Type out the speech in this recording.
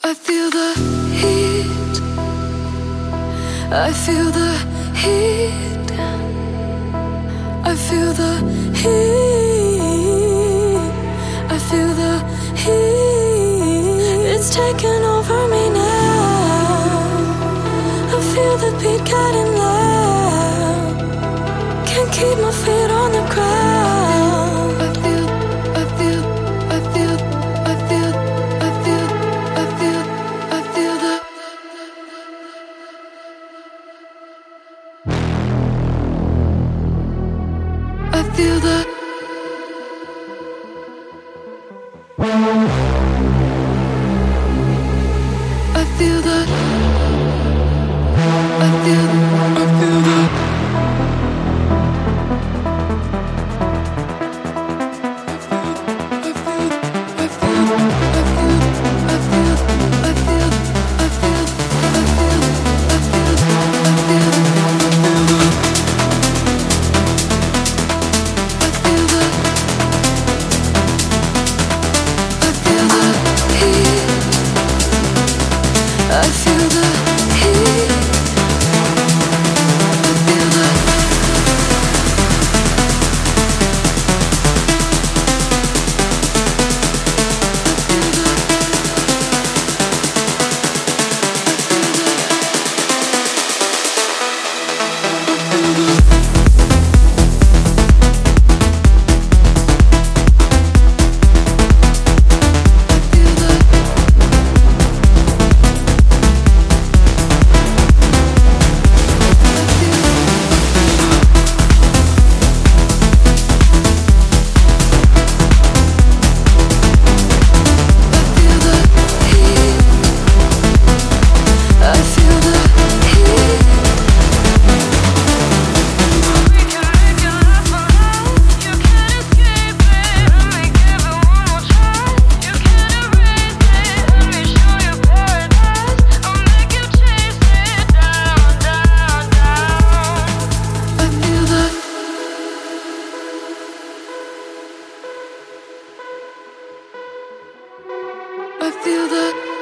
I feel the heat. I feel the heat. I feel the heat. I feel the heat. It's taking over me now. I feel the beat getting loud. Can't keep my feet on the ground. I feel the I feel the I feel the I feel the I feel the